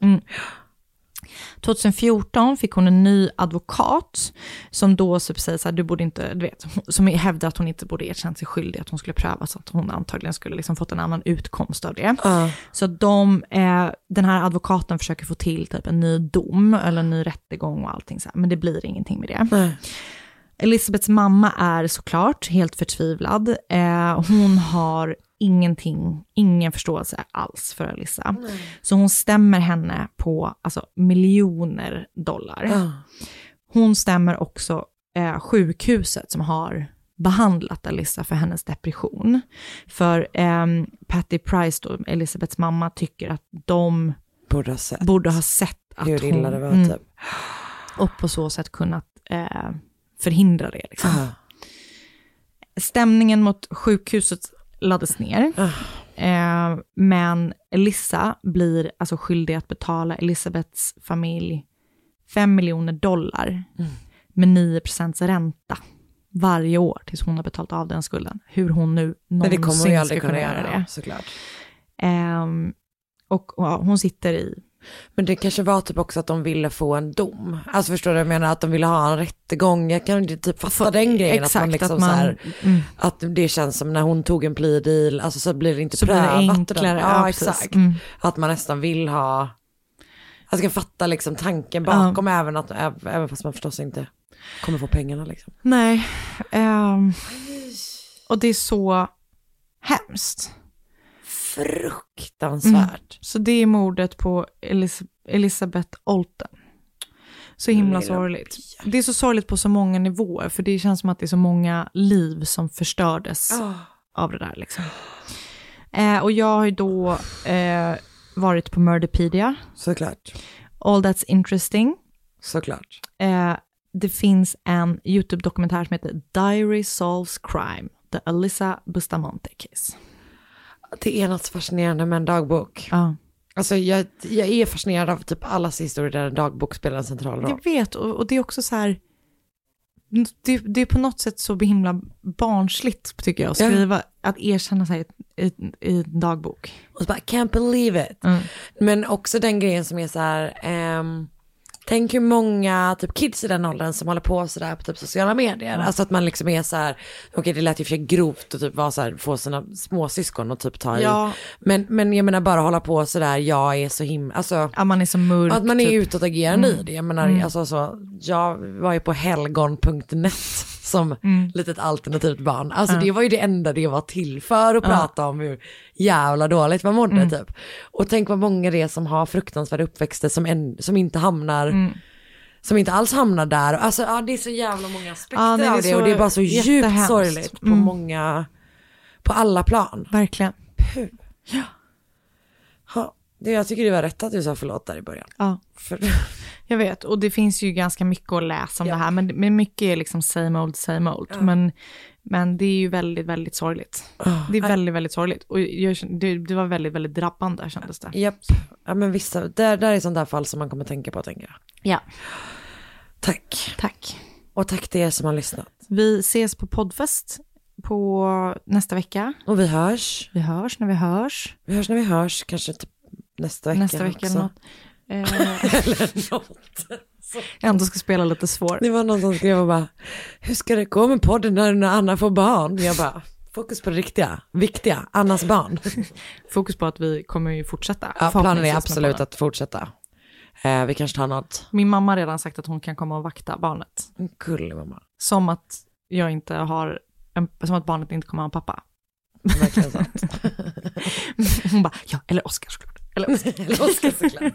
2014 fick hon en ny advokat som då säger så här, du borde inte, du vet, som hävdar att hon inte borde erkänna sig skyldig, att hon skulle prövas, så att hon antagligen skulle liksom fått en annan utkomst av det. Så den här advokaten försöker få till typ en ny dom eller en ny rättegång och allting så här, men det blir ingenting med det. Elizabeths mamma är såklart helt förtvivlad. Hon har ingen förståelse alls för Alyssa. Så hon stämmer henne på alltså miljoner dollar. Hon stämmer också sjukhuset som har behandlat Alyssa för hennes depression. För Patty Price då, Elizabeths mamma, tycker att de borde ha sett att hur illa det var typ. Och på så sätt kunnat förhindra det liksom. Stämningen mot sjukhuset lades ner. Men Alyssa blir alltså skyldig att betala Elizabeths familj $5 miljoner med 9% ränta varje år tills hon har betalt av den skulden. Hur hon nu någonsin ska kunna göra det. Såklart. Och hon sitter i... Men det kanske var typ också att de ville få en dom. Alltså förstår du, jag menar att de ville ha en rättegång. Jag kan inte typ fatta den grejen. Exakt, att man liksom så här, att det känns som när hon tog en plea deal, alltså så blir det inte så prövat. Blir det enklare. Ja, exakt. Att man nästan vill ha... Jag ska fatta liksom tanken bakom även fast man förstås inte kommer få pengarna liksom. Nej. Och det är så hemskt. Fruktansvärt. Så det är mordet på Elizabeth Olten. Så himla sorgligt. Det är så sorgligt på så många nivåer, för det känns som att det är så många liv som förstördes av det där liksom. Och jag har ju då varit på Murderpedia. Såklart. All That's Interesting. Såklart. Det finns en YouTube-dokumentär som heter Diary Solves Crime, The Alyssa Bustamante Case. Det är något fascinerande med en dagbok. Alltså jag är fascinerad av typ allas historier där en dagbok spelar en central roll. Jag vet, och det är också så här, det är på något sätt så himla barnsligt tycker jag att skriva, att erkänna sig i en dagbok. Och så bara, can't believe it. Men också den grejen som är så här, tänk hur många typ kids i den åldern som håller på så där på typ sociala medier. Alltså att man liksom är så här, okej, det lät ju för sig grovt och typ vara så här, få sina småsyskon och typ ta i. Men jag menar bara hålla på så där, jag är så himla, alltså att man är så mörk. Att man är utåtagerande i det. Jag menar, alltså så, jag var ju på helgon.net som litet alternativt barn. Alltså det var ju det enda det var till för att prata om hur jävla dåligt man mådde typ. Och tänk vad många det är som har fruktansvärda uppväxter som inte hamnar som inte alls hamnar där. Alltså det är så jävla många aspekter av det och det är bara så djupt sorgligt på många, på alla plan. Verkligen. Jag tycker det var rätt att du sa förlåt där i början. Jag vet, och det finns ju ganska mycket att läsa om det här, men mycket är liksom same old. Men det är ju väldigt, väldigt sorgligt. Det är väldigt, väldigt sorgligt. Och det var väldigt, väldigt drabbande, kändes det. Japp. Ja, men vissa, där är sånt där fall som man kommer tänka på, tänker jag. Ja. Tack. Och tack till er som har lyssnat. Vi ses på poddfest på nästa vecka. Och vi hörs. Vi hörs när vi hörs. Vi hörs när vi hörs. Kanske typ nästa vecka eller något. Eller något. Jag ändå ska spela lite svår. Det var någon som skrev och bara, hur ska det gå med podden när Anna får barn? Jag bara, fokus på det riktiga, viktiga, Annas barn. Fokus på att vi kommer ju fortsätta. Ja, planen är absolut att fortsätta. Vi kanske tar något. Min mamma har redan sagt att hon kan komma och vakta barnet. En gullig mamma. Som att jag inte har som att barnet inte kommer ha en pappa. Verkligen sant. Hon bara, ja, eller Oskar såklart. Eller Oskar såklart.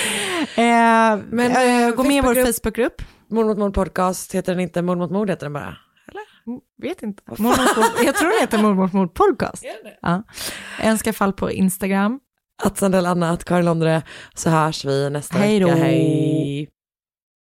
Gå med i vår Facebookgrupp. Mord mot mord podcast heter den inte, Mord mot mord heter den bara. Eller? Vet inte. Jag tror det heter Mord mot mord podcast. Ja. Önskar fall på Instagram. @Sandell Anna, @Karin Londre. Så hörs vi nästa vecka. Hej då. Hej.